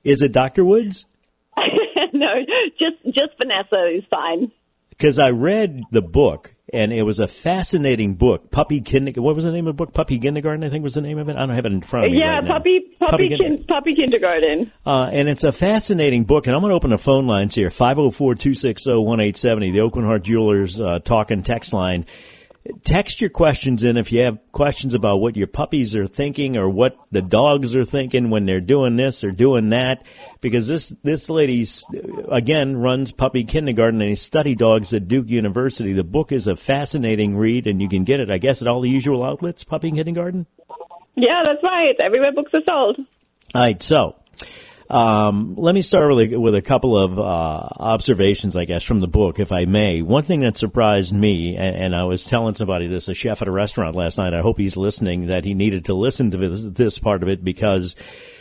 Is it Dr. Woods? No, just Vanessa is fine. Because I read the book, and it was a fascinating book. What was the name of the book? Puppy Kindergarten, I think was the name of it. I don't have it in front of me right now. Puppy Kindergarten. And it's a fascinating book, and I'm going to open the phone lines here, 504-260-1870, the Oakland Heart Jewelers talk and text line. Text your questions in if you have questions about what your puppies are thinking or what the dogs are thinking when they're doing this or doing that. Because this lady, again, runs Puppy Kindergarten and they study dogs at Duke University. The book is a fascinating read, and you can get it, I guess, at all the usual outlets, Puppy Kindergarten? Yeah, that's right. Everywhere books are sold. All right, so let me start with a couple of observations, I guess, from the book, if I may. One thing that surprised me, and I was telling somebody this, a chef at a restaurant last night, I hope he's listening, that he needed to listen to this part of it, because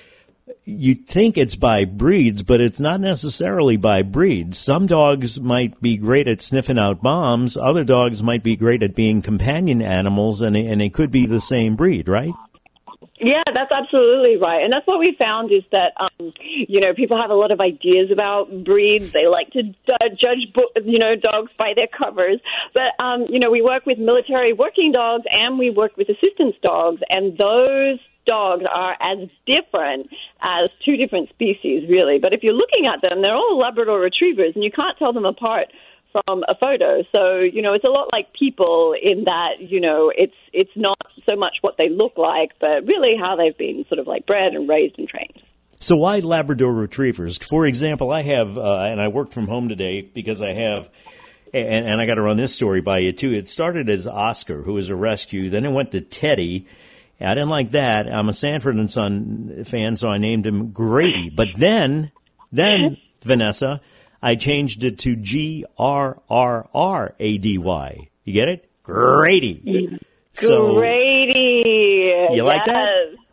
you think it's by breeds, but it's not necessarily by breeds. Some dogs might be great at sniffing out bombs. Other dogs might be great at being companion animals, and they could be the same breed, right? Yeah, that's absolutely right. And that's what we found is that, people have a lot of ideas about breeds. They like to judge, dogs by their covers. But, we work with military working dogs and we work with assistance dogs. And those dogs are as different as two different species, really. But if you're looking at them, they're all Labrador retrievers, and you can't tell them apart from a photo. So, it's a lot like people in that, it's not so much what they look like, but really how they've been sort of like bred and raised and trained. So why Labrador retrievers? For example, I have, and I worked from home today because I have, and I got to run this story by you too. It started as Oscar, who was a rescue. Then it went to Teddy. I didn't like that. I'm a Sanford and Son fan, so I named him Grady. But then Vanessa, I changed it to Grrrrady. You get it? Grady. So, Grady. You like that?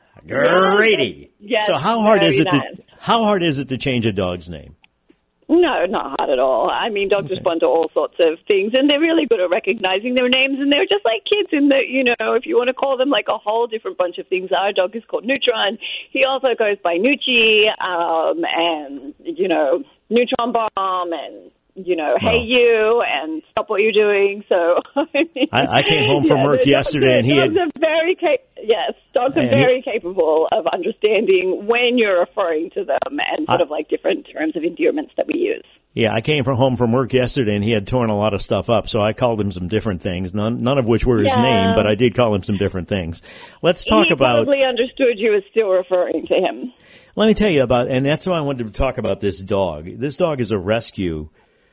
Grady. Yes. So how hard is it to change a dog's name? No, not hard at all. I mean, dogs respond to all sorts of things, and they're really good at recognizing their names, and they're just like kids in that, if you want to call them like a whole different bunch of things. Our dog is called Neutron. He also goes by Nucci, and, Neutron Bomb, and, hey you, and stop what you're doing. So I came home from work yesterday, and dogs are very capable of understanding when you're referring to them and sort of like different terms of endearments that we use. Yeah, I came home from work yesterday, and he had torn a lot of stuff up, so I called him some different things, none of which were his name, but I did call him some different things. Let's talk about... He probably understood you as still referring to him. Let me tell you about, and that's why I wanted to talk about this dog. This dog is a rescue,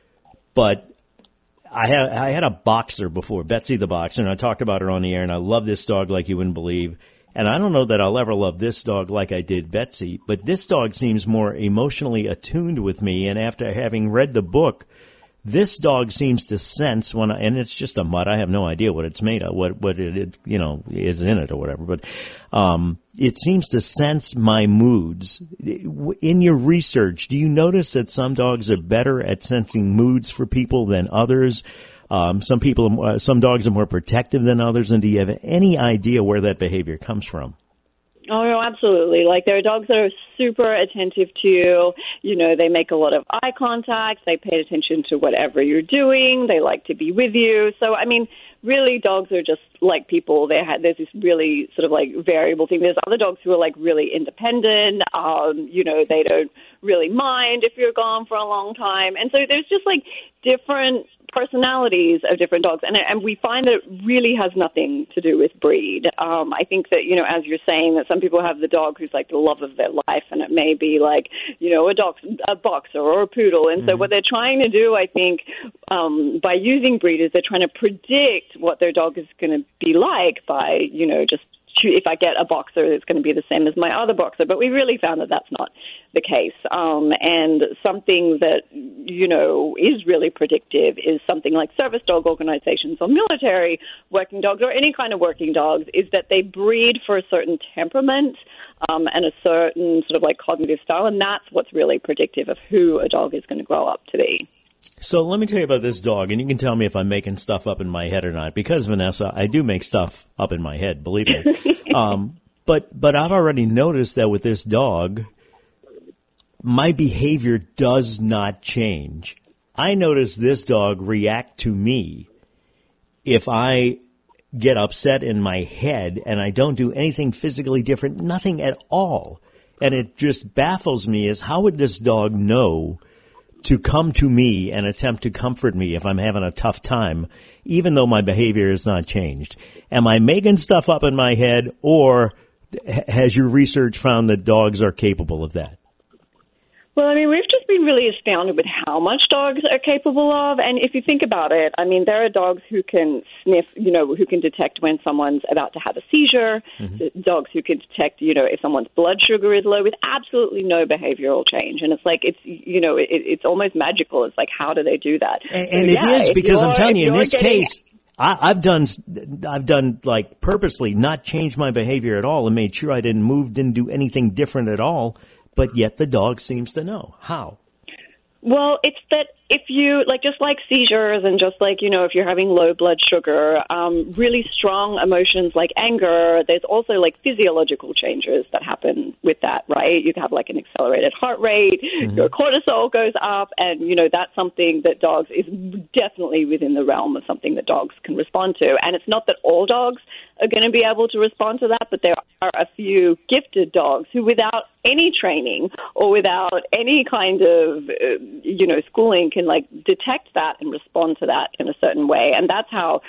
but I had a boxer before, Betsy the boxer, and I talked about her on the air, and I love this dog like you wouldn't believe. And I don't know that I'll ever love this dog like I did Betsy, but this dog seems more emotionally attuned with me. And after having read the book, this dog seems to sense and it's just a mutt. I have no idea what it's made of, what it is in it or whatever. But it seems to sense my moods. In your research, do you notice that some dogs are better at sensing moods for people than others? Some dogs are more protective than others, and do you have any idea where that behavior comes from? Oh, no, absolutely. Like, there are dogs that are super attentive to you. They make a lot of eye contact. They pay attention to whatever you're doing. They like to be with you. So, I mean, really, dogs are just like people. There's this really sort of like variable thing. There's other dogs who are like really independent. They don't really mind if you're gone for a long time. And so there's just like different personalities of different dogs, and we find that it really has nothing to do with breed. I think that, as you're saying, that some people have the dog who's like the love of their life, and it may be like, a boxer or a poodle. And so what they're trying to do, I think, by using breed is they're trying to predict what their dog is going to be like by, just if I get a boxer, it's going to be the same as my other boxer. But we really found that that's not the case. And something that, is really predictive is something like service dog organizations or military working dogs or any kind of working dogs, is that they breed for a certain temperament and a certain sort of like cognitive style. And that's what's really predictive of who a dog is going to grow up to be. So let me tell you about this dog, and you can tell me if I'm making stuff up in my head or not, because, Vanessa, I do make stuff up in my head, believe me. But I've already noticed that with this dog, my behavior does not change. I notice this dog react to me if I get upset in my head and I don't do anything physically different, nothing at all. And it just baffles me is how would this dog know to come to me and attempt to comfort me if I'm having a tough time, even though my behavior has not changed? Am I making stuff up in my head, or has your research found that dogs are capable of that? Well, I mean, we've just been really astounded with how much dogs are capable of. And if you think about it, I mean, there are dogs who can sniff, who can detect when someone's about to have a seizure, dogs who can detect, if someone's blood sugar is low with absolutely no behavioral change. And it's like, it's almost magical. It's like, how do they do that? And it is, because I'm telling you, in this case, I've done like purposely not changed my behavior at all and made sure I didn't move, didn't do anything different at all. But yet the dog seems to know. How? Well, it's that if you, just like seizures and just like, if you're having low blood sugar, really strong emotions like anger, there's also like physiological changes that happen with that, right? You have like an accelerated heart rate, your cortisol goes up, and, that's something that dogs is definitely within the realm of something that dogs can respond to. And it's not that all dogs are going to be able to respond to that, but there are a few gifted dogs who, without any training or without any kind of, schooling, can detect that and respond to that in a certain way. And that's how,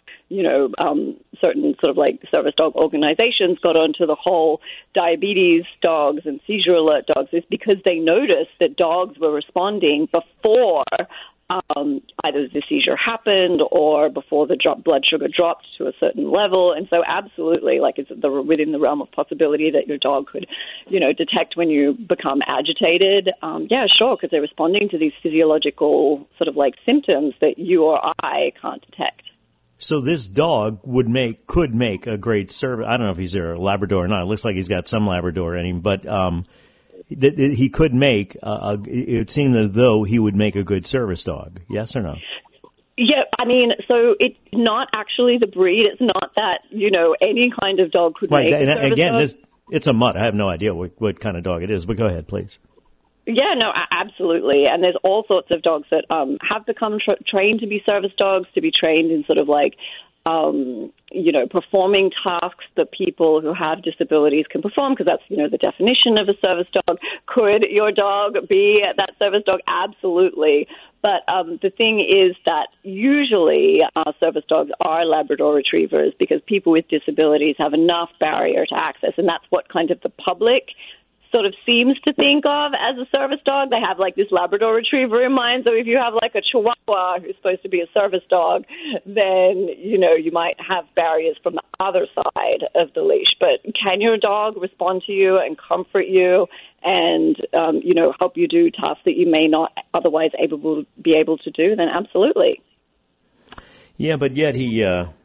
certain sort of service dog organizations got onto the whole diabetes dogs and seizure alert dogs, is because they noticed that dogs were responding before either the seizure happened or before the blood sugar dropped to a certain level. And so absolutely, it's within the realm of possibility that your dog could, detect when you become agitated. Yeah, sure, because they're responding to these physiological sort of symptoms that you or I can't detect. So this dog could make a great service. I don't know if he's a Labrador or not. It looks like he's got some Labrador in him, but he could make, it seemed as though he would make a good service dog. Yes or no? Yeah, I mean, so it's not actually the breed. It's not that, any kind of dog could make a service dog. It's a mutt. I have no idea what kind of dog it is, but go ahead, please. Yeah, no, absolutely. And there's all sorts of dogs that have become trained to be service dogs, to be trained in sort of performing tasks that people who have disabilities can perform, because that's, the definition of a service dog. Could your dog be that service dog? Absolutely. But the thing is that usually service dogs are Labrador retrievers, because people with disabilities have enough barrier to access, and that's what kind of the public sort of seems to think of as a service dog. They have this Labrador retriever in mind. So if you have a Chihuahua who's supposed to be a service dog, then, you might have barriers from the other side of the leash. But can your dog respond to you and comfort you and, help you do tasks that you may not otherwise be able to do? Then absolutely. Yeah, but yet he,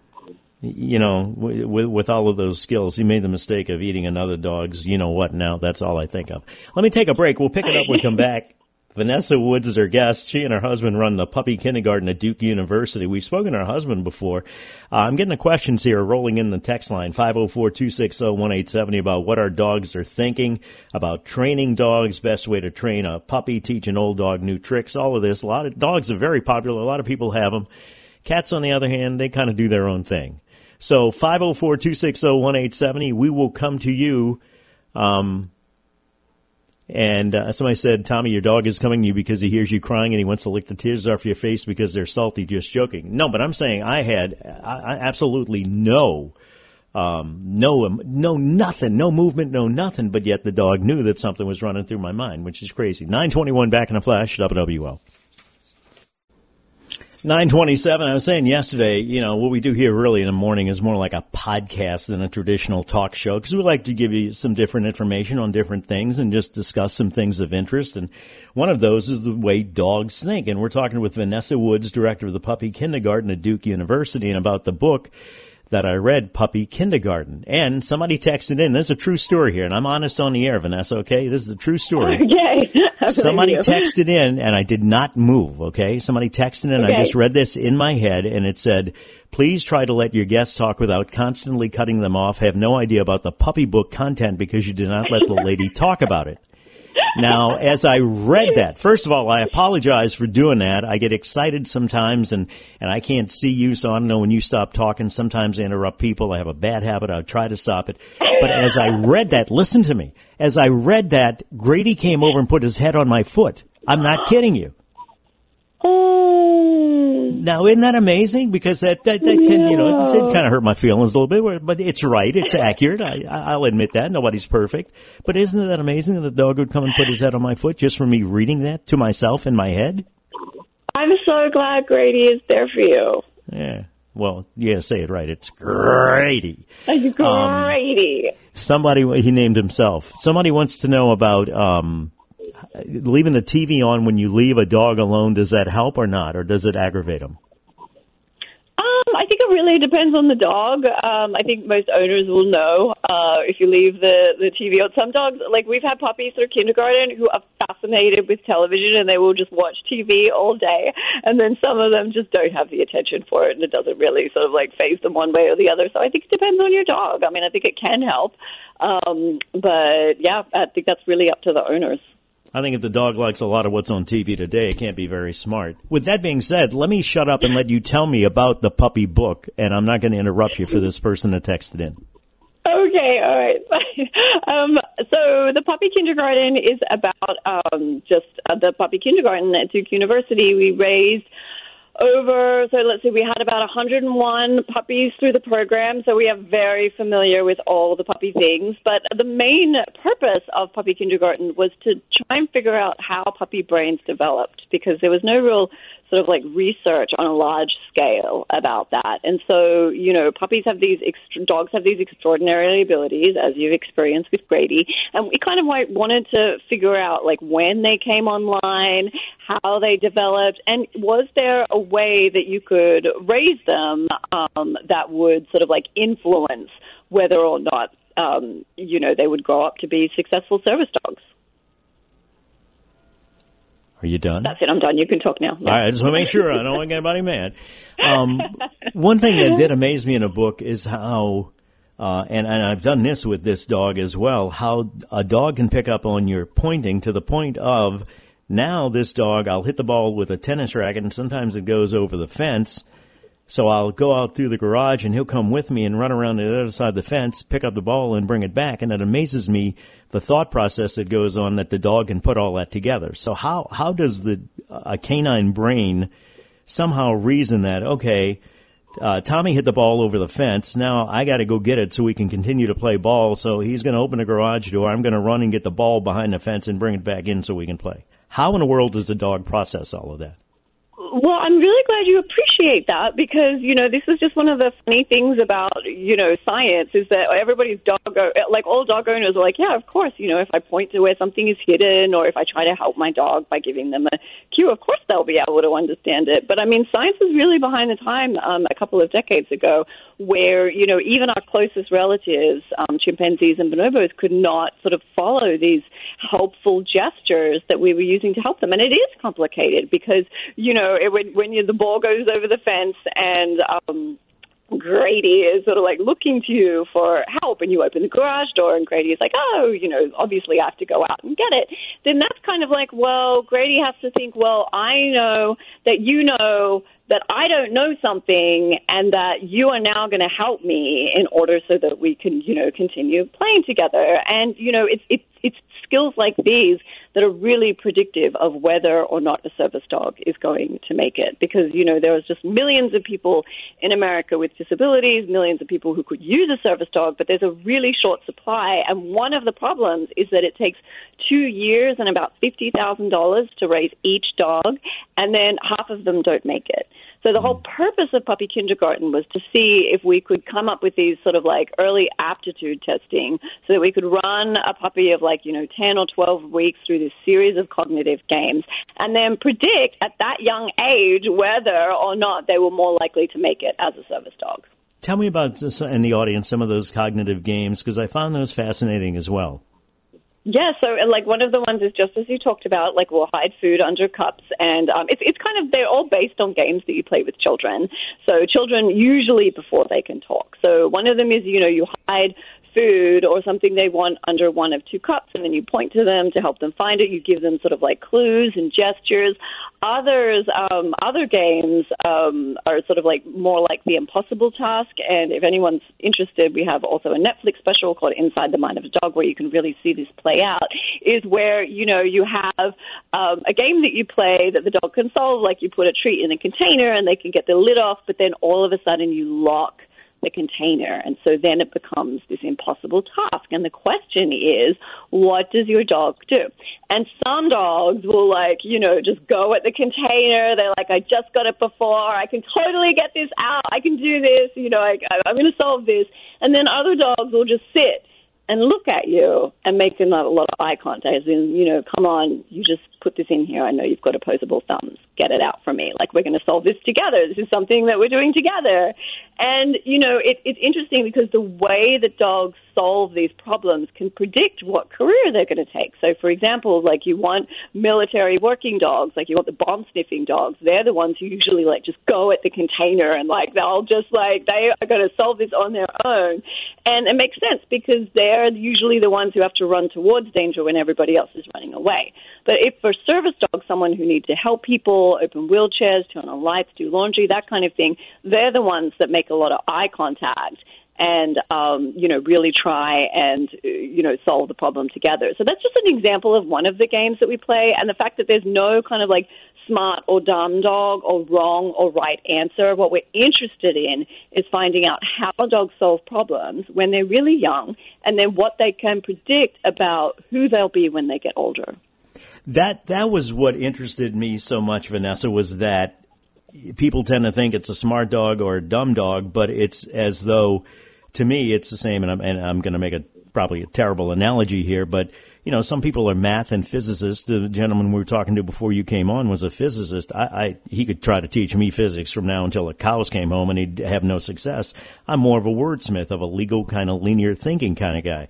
with all of those skills, he made the mistake of eating another dog's you-know-what now. That's all I think of. Let me take a break. We'll pick it up when we come back. Vanessa Woods is our guest. She and her husband run the puppy kindergarten at Duke University. We've spoken to her husband before. I'm getting the questions here rolling in the text line, 504-260-1870, about what our dogs are thinking, about training dogs, best way to train a puppy, teach an old dog new tricks, all of this. A lot of dogs are very popular. A lot of people have them. Cats, on the other hand, they kind of do their own thing. So 504-260-1870, we will come to you. And somebody said, Tommy, your dog is coming to you because he hears you crying and he wants to lick the tears off your face because they're salty. Just joking. No, but I'm saying I absolutely no nothing, no movement, no nothing. But yet the dog knew that something was running through my mind, which is crazy. 921 back in a flash, WWL. 927, I was saying yesterday, what we do here really in the morning is more like a podcast than a traditional talk show, because we like to give you some different information on different things and just discuss some things of interest. And one of those is the way dogs think. And we're talking with Vanessa Woods, director of the Puppy Kindergarten at Duke University, and about the book that I read, Puppy Kindergarten. And somebody texted in. There's a true story here, and I'm honest on the air, Vanessa, okay? This is a true story. Okay. Somebody texted in, and I did not move, okay? Somebody texted in, I just read this in my head, and it said, please try to let your guests talk without constantly cutting them off. Have no idea about the puppy book content because you did not let the lady talk about it. Now, as I read that, first of all, I apologize for doing that. I get excited sometimes, and I can't see you, so I don't know when you stop talking. Sometimes I interrupt people. I have a bad habit. I try to stop it. But as I read that, listen to me. As I read that, Grady came over and put his head on my foot. I'm not kidding you. Now, isn't that amazing? Because that can, it kind of hurt my feelings a little bit, but it's right. It's accurate. I'll admit that. Nobody's perfect. But isn't that amazing that the dog would come and put his head on my foot just for me reading that to myself in my head? I'm so glad Grady is there for you. Yeah. Well, yeah, say it right. It's Grady. Grady. He named himself. Somebody wants to know about leaving the TV on when you leave a dog alone. Does that help or not, or does it aggravate them? I think it really depends on the dog. I think most owners will know if you leave the TV on. Some dogs, like we've had puppies through kindergarten who are fascinated with television and they will just watch TV all day. And then some of them just don't have the attention for it and it doesn't really sort of like faze them one way or the other. So I think it depends on your dog. I mean, I think it can help. But yeah, I think that's really up to the owners. I think if the dog likes a lot of what's on TV today, it can't be very smart. With that being said, let me shut up and let you tell me about the puppy book, and I'm not going to interrupt you for this person that texted in. Okay, all right. So the Puppy Kindergarten is about the Puppy Kindergarten at Duke University. We raised we had about 101 puppies through the program, so we are very familiar with all the puppy things. But the main purpose of Puppy Kindergarten was to try and figure out how puppy brains developed, because there was no real sort of like research on a large scale about that. And so, dogs have these extraordinary abilities, as you've experienced with Grady. And we kind of wanted to figure out like when they came online, how they developed, and was there a way that you could raise them that would sort of like influence whether or not, they would grow up to be successful service dogs. Are you done? That's it. I'm done. You can talk now. All right. I just want to make sure I don't want to get anybody mad. One thing that did amaze me in a book is how, and I've done this with this dog as well, how a dog can pick up on your pointing to the point of now this dog, I'll hit the ball with a tennis racket and sometimes it goes over the fence. So I'll go out through the garage and he'll come with me and run around the other side of the fence, pick up the ball and bring it back. And it amazes me the thought process that goes on that the dog can put all that together. So how does a canine brain somehow reason that, okay, Tommy hit the ball over the fence. Now I got to go get it so we can continue to play ball. So he's going to open the garage door. I'm going to run and get the ball behind the fence and bring it back in so we can play. How in the world does a dog process all of that? Well, I'm really glad you appreciate that because, this is just one of the funny things about, science is that everybody's all dog owners are like, yeah, of course, if I point to where something is hidden or if I try to help my dog by giving them a cue, of course they'll be able to understand it. But, science was really behind the time a couple of decades ago where, even our closest relatives, chimpanzees and bonobos, could not sort of follow these helpful gestures that we were using to help them. And it is complicated because, when the ball goes over the fence and Grady is sort of like looking to you for help and you open the garage door and Grady is like, oh, obviously I have to go out and get it, then that's kind of like, well, Grady has to think, well, I know that you know that I don't know something and that you are now going to help me in order so that we can, continue playing together. And, it's skills like these that are really predictive of whether or not a service dog is going to make it. Because, there are just millions of people in America with disabilities, millions of people who could use a service dog, but there's a really short supply. And one of the problems is that it takes 2 years and about $50,000 to raise each dog, and then half of them don't make it. So the whole purpose of Puppy Kindergarten was to see if we could come up with these sort of like early aptitude testing so that we could run a puppy of 10 or 12 weeks through this series of cognitive games and then predict at that young age whether or not they were more likely to make it as a service dog. Tell me about, in the audience, some of those cognitive games because I found those fascinating as well. Yeah, so one of the ones is just as you talked about, we'll hide food under cups, and it's kind of, they're all based on games that you play with children. So children usually before they can talk. So one of them is, you hide food or something they want under one of two cups, and then you point to them to help them find it. You give them sort of like clues and gestures. Other games are sort of like more like the impossible task, and if anyone's interested, we have also a Netflix special called Inside the Mind of a Dog where you can really see this play out, is where, you know, you have a game that you play that the dog can solve, like you put a treat in a container and they can get the lid off, but then all of a sudden you lock the container, and so then it becomes this impossible task. And the question is, what does your dog do? And some dogs will, like, you know, just go at the container. They're like, I just got it before. I can totally get this out. I can do this. You know, I'm going to solve this. And then other dogs will just sit and look at you and make a lot of eye contact. As in, you know, come on, you just put this in here. I know you've got opposable thumbs. Get it out for me. Like, we're going to solve this together. This is something that we're doing together. And, you know, it's interesting because the way that dogs solve these problems can predict what career they're going to take. So, for example, like, you want military working dogs, like you want the bomb-sniffing dogs. They're the ones who usually, like, just go at the container and, like, they'll just, like, they are going to solve this on their own. And it makes sense because they're usually the ones who have to run towards danger when everybody else is running away. But if for service dogs, someone who needs to help people, open wheelchairs, turn on lights, do laundry, that kind of thing, they're the ones that make a lot of eye contact and, you know, really try and, you know, solve the problem together. So that's just an example of one of the games that we play, and the fact that there's no kind of like smart or dumb dog or wrong or right answer. What we're interested in is finding out how dogs solve problems when they're really young, and then what they can predict about who they'll be when they get older. That was what interested me so much, Vanessa, was that people tend to think it's a smart dog or a dumb dog, but it's as though, to me, it's the same. And I'm going to make probably a terrible analogy here, but you know, some people are math and physicists. The gentleman we were talking to before you came on was a physicist. He could try to teach me physics from now until the cows came home, and he'd have no success. I'm more of a wordsmith, of a legal kind of linear thinking kind of guy.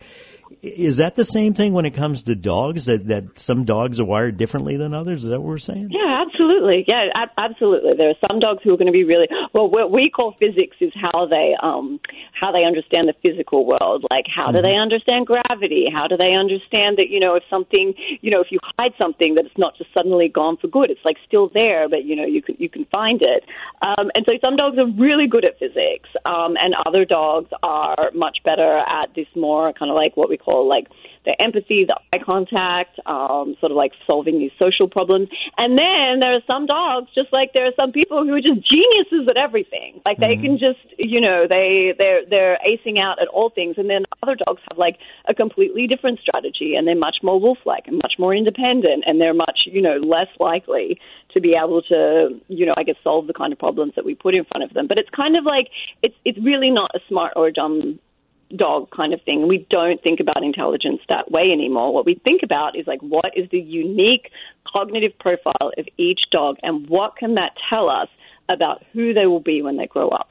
Is that the same thing when it comes to dogs, that some dogs are wired differently than others? Is that what we're saying? Yeah, absolutely. Yeah, absolutely. There are some dogs who are going to be really, well, what we call physics is how they understand the physical world. Like, how do they understand gravity? How do they understand that, you know, if something, you know, if you hide something, that it's not just suddenly gone for good. It's like still there, but, you know, you can find it. And so some dogs are really good at physics, and other dogs are much better at this more kind of like what we call like the empathy, the eye contact, sort of like solving these social problems. And then there are some dogs, just like there are some people who are just geniuses at everything. Like they can just, you know, they're acing out at all things. And then other dogs have like a completely different strategy, and they're much more wolf-like and much more independent, and they're much, you know, less likely to be able to, you know, I guess solve the kind of problems that we put in front of them. But it's kind of like, it's really not a smart or a dumb dog kind of thing. We don't think about intelligence that way anymore. What we think about is like, what is the unique cognitive profile of each dog, and what can that tell us about who they will be when they grow up?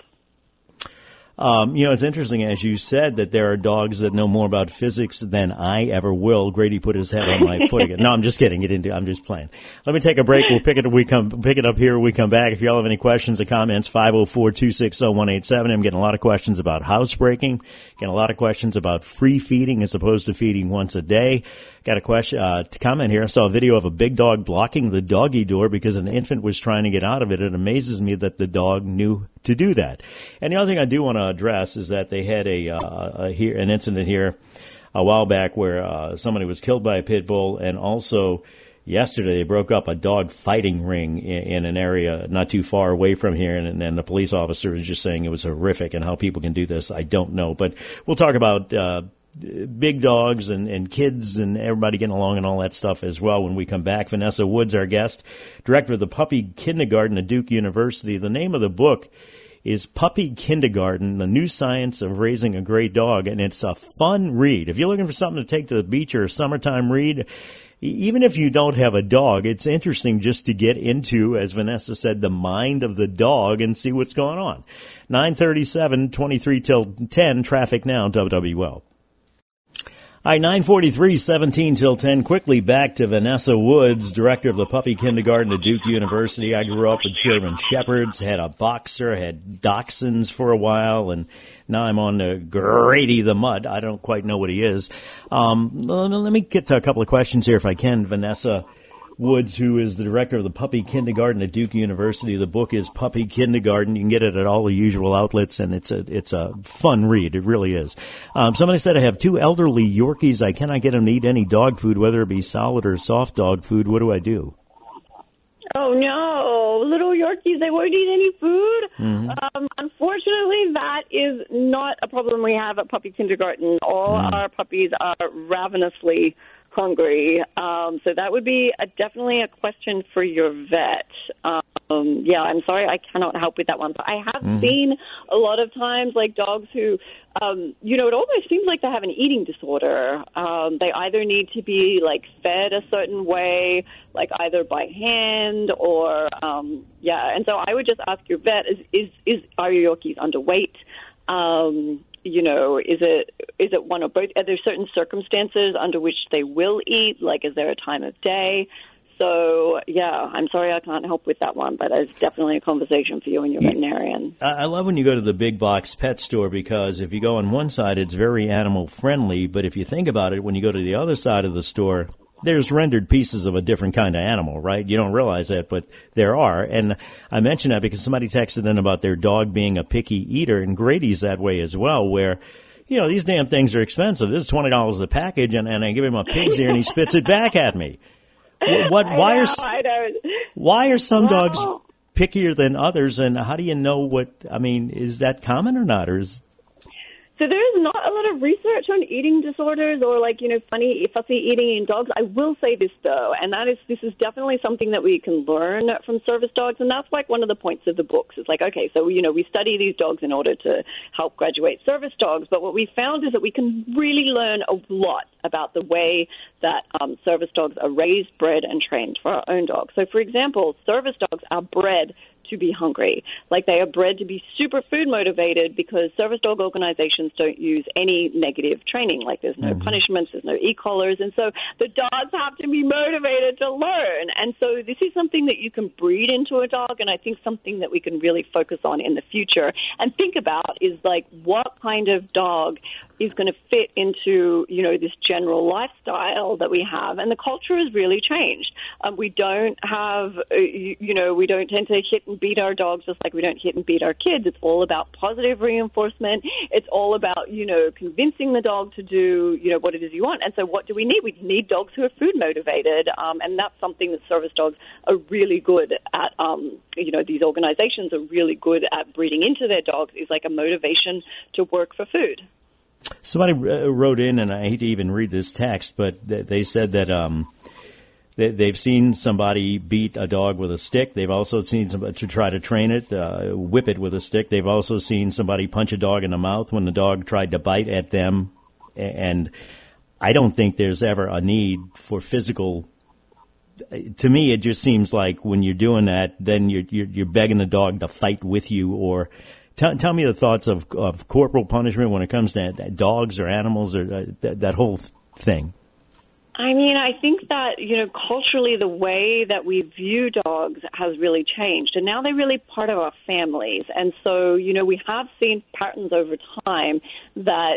You know, it's interesting, as you said, that there are dogs that know more about physics than I ever will. Grady put his head on my foot again. No, I'm just kidding. I'm just playing. Let me take a break. We'll pick it up here when we come back. If y'all have any questions or comments, 504-260-187. I'm getting a lot of questions about housebreaking. Getting a lot of questions about free feeding as opposed to feeding once a day. Got a question to comment here. I saw a video of a big dog blocking the doggy door because an infant was trying to get out of it. It amazes me that the dog knew to do that. And the other thing I do want to address is that they had an incident here a while back where somebody was killed by a pit bull, and also yesterday they broke up a dog fighting ring in an area not too far away from here, and the police officer was just saying it was horrific, and how people can do this, I don't know. But we'll talk about big dogs and kids and everybody getting along and all that stuff as well when we come back. Vanessa Woods, our guest, director of the Puppy Kindergarten at Duke University. The name of the book is Puppy Kindergarten, The New Science of Raising a Great Dog, and it's a fun read. If you're looking for something to take to the beach or a summertime read, even if you don't have a dog, it's interesting just to get into, as Vanessa said, the mind of the dog and see what's going on. 9:37, 23 till 10, traffic now, WWL. All right, 9:43, 17 till 10. Quickly back to Vanessa Woods, director of the puppy kindergarten at Duke University. I grew up with German Shepherds, had a boxer, had dachshunds for a while, and now I'm on to Grady the Mutt. I don't quite know what he is. Let me get to a couple of questions here if I can. Vanessa Woods, who is the director of the Puppy Kindergarten at Duke University. The book is Puppy Kindergarten. You can get it at all the usual outlets, and it's a fun read. It really is. Somebody said, I have 2 elderly Yorkies. I cannot get them to eat any dog food, whether it be solid or soft dog food. What do I do? Oh, no. Little Yorkies, they won't eat any food? Mm-hmm. Unfortunately, that is not a problem we have at Puppy Kindergarten. All our puppies are ravenously hungry. So that would be definitely a question for your vet. Yeah, I'm sorry, I cannot help with that one. But I have seen a lot of times, like dogs who, it almost seems like they have an eating disorder. They either need to be, like, fed a certain way, like either by hand or, And so I would just ask your vet, are your Yorkies underweight? Is it one or both? Are there certain circumstances under which they will eat? Like, is there a time of day? So, yeah, I'm sorry I can't help with that one, but it's definitely a conversation for you and your veterinarian. I love when you go to the big box pet store because if you go on one side, it's very animal friendly. But if you think about it, when you go to the other side of the store, there's rendered pieces of a different kind of animal, right? You don't realize that, but there are. And I mention that because somebody texted in about their dog being a picky eater, and Grady's that way as well, where, these damn things are expensive. This is $20 a package, and I give him a pig's ear, and he spits it back at me. Why are some dogs pickier than others, and how do you know is that common or not? So there is not a lot of research on eating disorders or funny, fussy eating in dogs. I will say this though, and this is definitely something that we can learn from service dogs, and that's like one of the points of the books. It's like, okay, so we study these dogs in order to help graduate service dogs, but what we found is that we can really learn a lot about the way that service dogs are raised, bred, and trained for our own dogs. So, for example, service dogs are bred to be hungry. Like, they are bred to be super food motivated because service dog organizations don't use any negative training. Like, there's no punishments, there's no e-collars, and so the dogs have to be motivated to learn. And so this is something that you can breed into a dog, and I think something that we can really focus on in the future and think about is, like, what kind of dog is going to fit into, this general lifestyle that we have. And the culture has really changed. We don't have, we don't tend to hit and beat our dogs just like we don't hit and beat our kids. It's all about positive reinforcement. It's all about, convincing the dog to do, what it is you want. And so what do we need? We need dogs who are food motivated. And that's something that service dogs are really good at. These organizations are really good at breeding into their dogs is like a motivation to work for food. Somebody wrote in, and I hate to even read this text, but they said that they've seen somebody beat a dog with a stick. They've also seen somebody to try to train it, whip it with a stick. They've also seen somebody punch a dog in the mouth when the dog tried to bite at them. And I don't think there's ever a need for physical. To me, it just seems like when you're doing that, then you're begging the dog to fight with you or. Tell me the thoughts of corporal punishment when it comes to dogs or animals or that whole thing. I mean, I think that, culturally the way that we view dogs has really changed. And now they're really part of our families. And so, we have seen patterns over time that,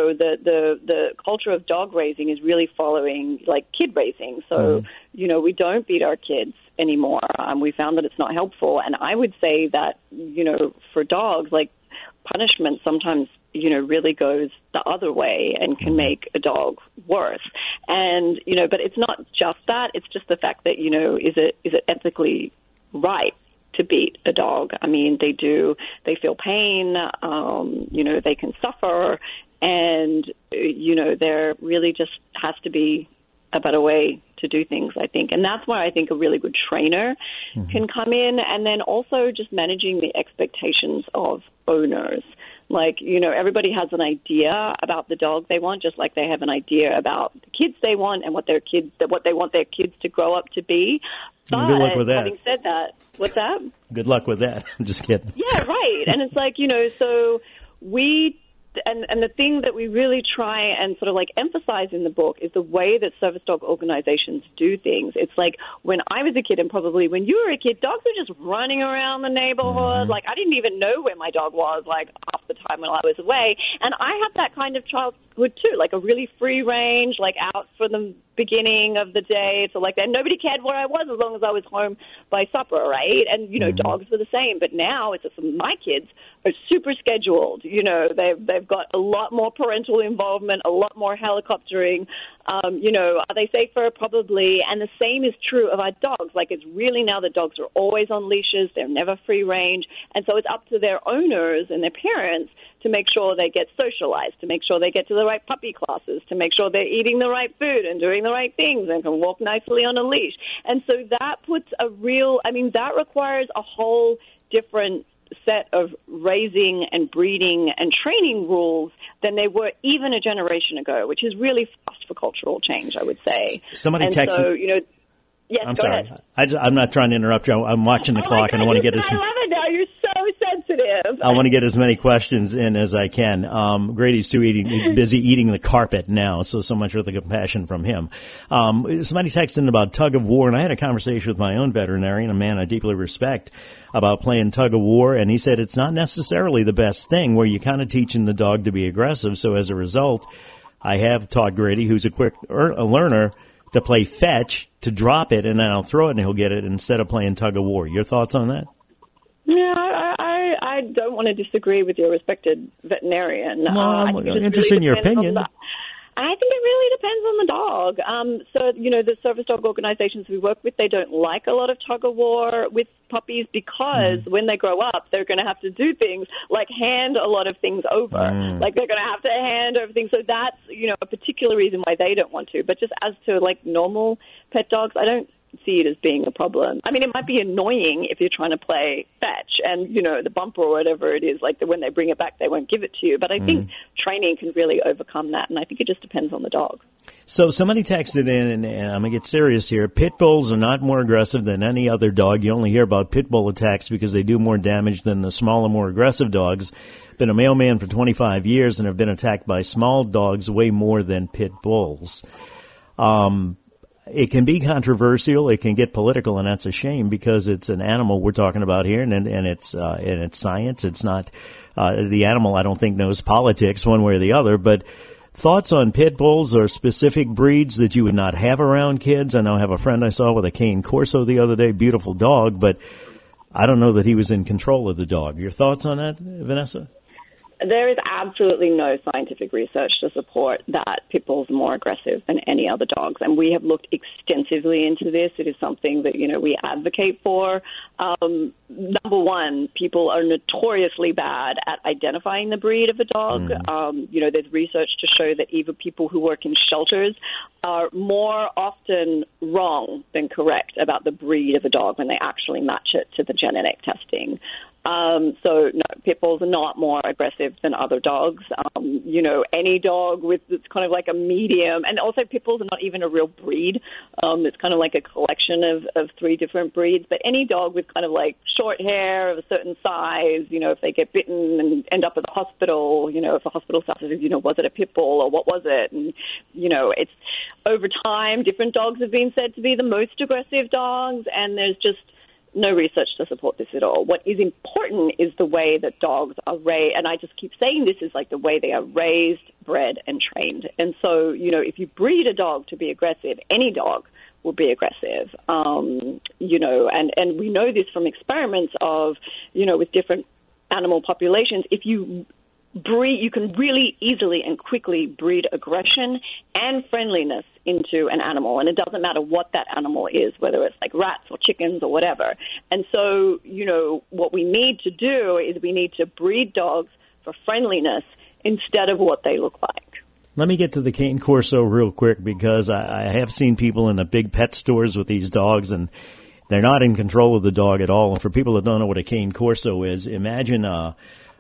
the culture of dog raising is really following, like, kid raising. So, we don't beat our kids anymore. We found that it's not helpful. And I would say that, for dogs, like, punishment sometimes, really goes the other way and can make a dog worse. And, but it's not just that. It's just the fact that, is it ethically right to beat a dog? I mean, they feel pain, they can suffer, and, there really just has to be a better way to do things, I think. And that's where I think a really good trainer can come in. And then also just managing the expectations of owners. Like, everybody has an idea about the dog they want, just like they have an idea about the kids they want and what they want their kids to grow up to be. But good luck with that. Having said that, what's that? Good luck with that. I'm just kidding. Yeah, right. And it's like, so we and the thing that we really try and sort of like emphasize in the book is the way that service dog organizations do things. It's like when I was a kid, and probably when you were a kid, dogs were just running around the neighborhood. Like I didn't even know where my dog was, like half the time when I was away. And I had that kind of childhood too, like a really free range, like out for the beginning of the day. So like that, nobody cared where I was as long as I was home by supper, right? And you know, dogs were the same. But now it's just my kids are super scheduled. You know, they've got a lot more parental involvement, a lot more helicoptering. You know, are they safer? Probably. And the same is true of our dogs. Like it's really now the dogs are always on leashes. They're never free range. And so it's up to their owners and their parents to make sure they get socialized, to make sure they get to the right puppy classes, to make sure they're eating the right food and doing the right things and can walk nicely on a leash. And so that puts that requires a whole different set of raising and breeding and training rules than they were even a generation ago, which is really fast for cultural change, I would say. Somebody texted. So, you know, yes, I'm sorry. I'm not trying to interrupt you. I'm watching the clock, and I want to get as. I love it now. You're so sensitive. I want to get as many questions in as I can. Grady's busy eating the carpet now, so much for the compassion from him. Somebody texted in about tug of war, and I had a conversation with my own veterinarian, a man I deeply respect, about playing tug of war, and he said it's not necessarily the best thing where you're kind of teaching the dog to be aggressive. So as a result, I have taught Grady, who's a quick learner, to play fetch, to drop it, and then I'll throw it and he'll get it instead of playing tug of war. Your thoughts on that? Yeah, I don't want to disagree with your respected veterinarian. Well, I'm interested in your opinion. I think it really depends on the dog. So, you know, the service dog organizations we work with, they don't like a lot of tug of war with puppies because when they grow up, they're going to have to do things like hand a lot of things over. Like they're going to have to hand over things. So that's, you know, a particular reason why they don't want to. But just as to like normal pet dogs, I don't see it as being a problem. I mean, it might be annoying if you're trying to play fetch and, you know, the bumper or whatever it is, like when they bring it back, they won't give it to you. But I think training can really overcome that, and I think it just depends on the dog. So somebody texted in, and I'm going to get serious here. Pit bulls are not more aggressive than any other dog. You only hear about pit bull attacks because they do more damage than the smaller, more aggressive dogs. Been a mailman for 25 years and have been attacked by small dogs way more than pit bulls. It can be controversial. It can get political, and that's a shame because it's an animal we're talking about here, and it's science. It's not the animal. I don't think knows politics one way or the other. But thoughts on pit bulls or specific breeds that you would not have around kids? I know I have a friend I saw with a Cane Corso the other day, beautiful dog, but I don't know that he was in control of the dog. Your thoughts on that, Vanessa? There is absolutely no scientific research to support that pit bulls are more aggressive than any other dogs, and we have looked extensively into this. It is something that, you know, we advocate for. Number one, people are notoriously bad at identifying the breed of a dog. You know, there's research to show that even people who work in shelters are more often wrong than correct about the breed of a dog when they actually match it to the genetic testing. So, no, pit bulls are not more aggressive than other dogs. You know, any dog with it's kind of like a medium, and also pit bulls are not even a real breed. It's kind of like a collection of three different breeds. But any dog with kind of like short hair of a certain size, you know, if they get bitten and end up at the hospital, you know, if a hospital staff says, you know, was it a pit bull or what was it? And, you know, it's over time, different dogs have been said to be the most aggressive dogs, and there's just no research to support this at all. What is important is the way that dogs are raised, and I just keep saying this is like the way they are raised, bred, and trained. And so, you know, if you breed a dog to be aggressive, any dog will be aggressive. You know, and we know this from experiments of, you know, with different animal populations. If you breed, you can really easily and quickly breed aggression and friendliness into an animal, and it doesn't matter what that animal is, whether it's like rats or chickens or whatever. And so, you know, what we need to do is we need to breed dogs for friendliness instead of what they look like. Let me get to the Cane Corso real quick because I have seen people in the big pet stores with these dogs, and they're not in control of the dog at all. And for people that don't know what a Cane Corso is, imagine a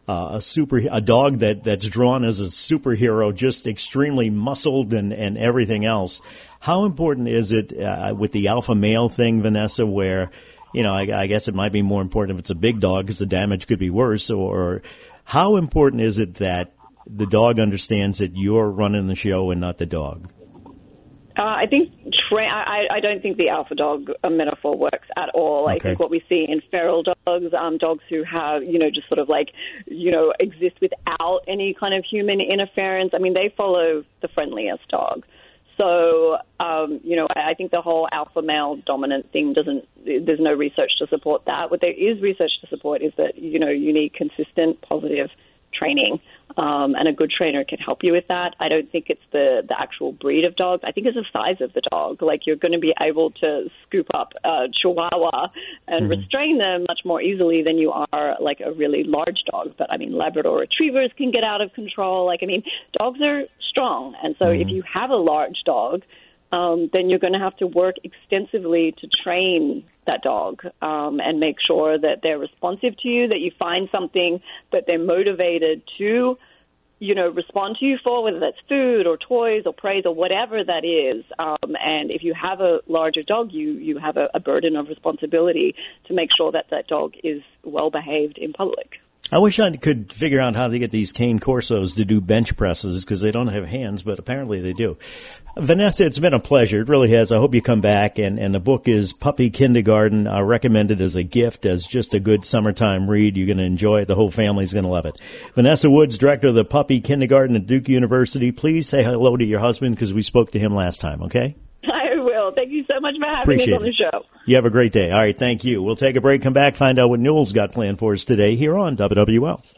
dog that's drawn as a superhero, just extremely muscled and everything else. How important is it with the alpha male thing, Vanessa, where, you know, I guess it might be more important if it's a big dog because the damage could be worse, or how important is it that the dog understands that you're running the show and not the dog? I think I don't think the alpha dog metaphor works at all. I think what we see in feral dogs, dogs who have, just sort of exist without any kind of human interference. I mean, they follow the friendliest dog. So, I think the whole alpha male dominant thing there's no research to support that. What there is research to support is that, you need consistent, positive training. And a good trainer can help you with that. I don't think it's the actual breed of dog. I think it's the size of the dog. Like, you're going to be able to scoop up a Chihuahua and restrain them much more easily than you are like a really large dog. But I mean, Labrador retrievers can get out of control. Dogs are strong. And so if you have a large dog, then you're going to have to work extensively to train that dog and make sure that they're responsive to you, that you find something that they're motivated to, respond to you for, whether that's food or toys or praise or whatever that is. And if you have a larger dog, you have a burden of responsibility to make sure that that dog is well behaved in public. I wish I could figure out how to get these cane corsos to do bench presses because they don't have hands, but apparently they do. Vanessa, it's been a pleasure. It really has. I hope you come back. And the book is Puppy Kindergarten. I recommend it as a gift, as just a good summertime read. You're going to enjoy it. The whole family's going to love it. Vanessa Woods, director of the Puppy Kindergarten at Duke University. Please say hello to your husband because we spoke to him last time, okay? I will. Thank you so much for having us on the show. You have a great day. All right, thank you. We'll take a break, come back, find out what Newell's got planned for us today here on WWL.